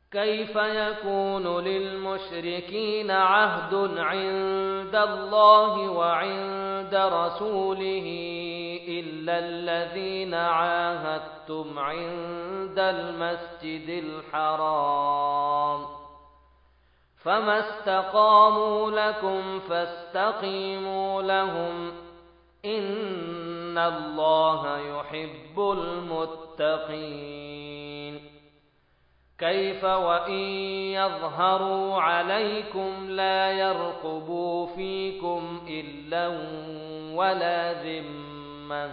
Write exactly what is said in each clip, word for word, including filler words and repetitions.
كيف يكون للمشركين عهد عند الله وعند رسوله إلا الذين عاهدتم عند المسجد الحرام فما استقاموا لكم فاستقيموا لهم إن الله يحب المتقين كيف وإن يظهروا عليكم لا يرقبوا فيكم إلا ولا ذمة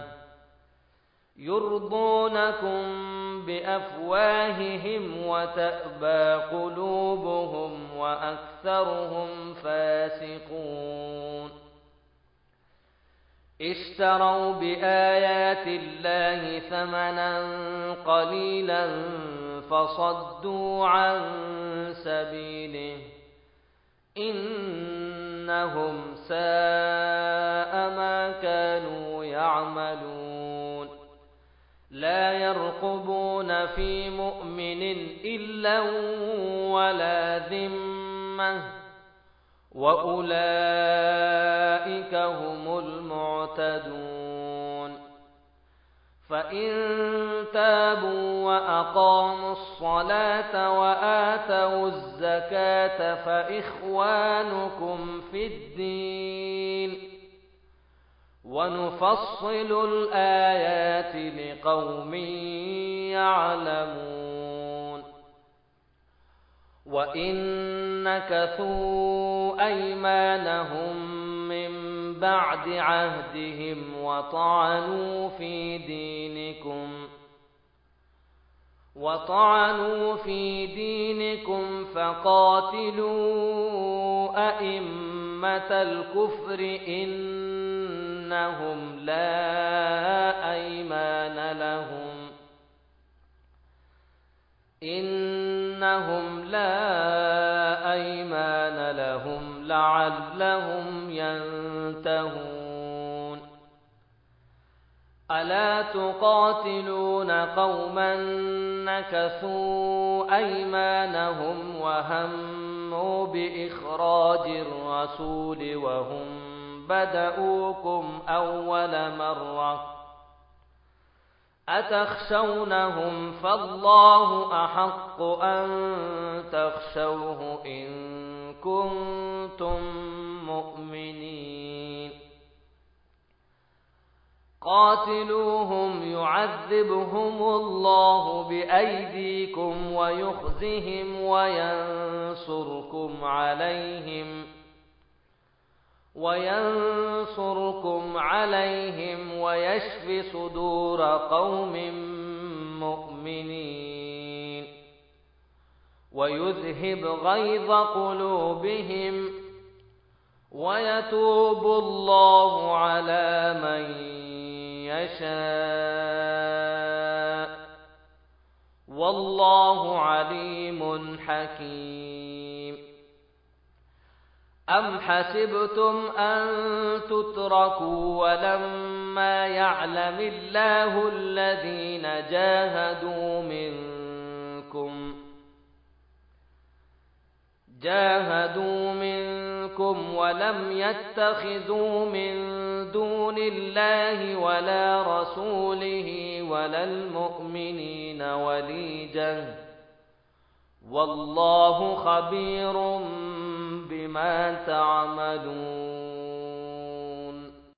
يرضونكم بأفواههم وتأبى قلوبهم وأكثرهم فاسقون اشتروا بآيات الله ثمنا قليلا فصدوا عن سبيله إنهم ساء ما كانوا يعملون لا يرقبون في مؤمن إلا ولا ذمة وأولئك هم المعتدون فإن تابوا وأقاموا الصلاة وآتوا الزكاة فإخوانكم في الدين ونفصل الآيات لقوم يعلمون وإن نكثوا أيمانهم من بعد عهدهم وطعنوا في دينكم وطعنوا في دينكم فقاتلوا أئمة الكفر إنهم لا أيمان لهم إنهم لا أيمان لهم لعلهم ينتهون ألا تقاتلون قوما نكثوا أيمانهم وهموا بإخراج الرسول وهم بدؤوكم أول مرة أتخشونهم فالله أحق أن تخشوه إن كنتم مؤمنين قاتلوهم يعذبهم الله بأيديكم ويخزهم وينصركم عليهم وينصركم عليهم ويشف صدور قوم مؤمنين ويذهب غيظ قلوبهم ويتوب الله على من يشاء والله عليم حكيم أم حسبتم أن تتركوا ولما يعلم الله الذين جاهدوا منكم جاهدوا منكم ولم يتخذوا من دون الله ولا رسوله ولا المؤمنين وليجا والله خبير بما تعملون